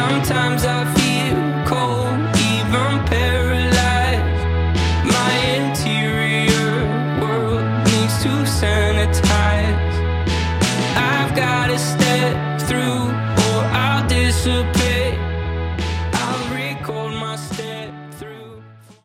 Sometimes I feel cold, even paralyzed. My interior world needs to sanitize. I've gotta step through or I'll disappear.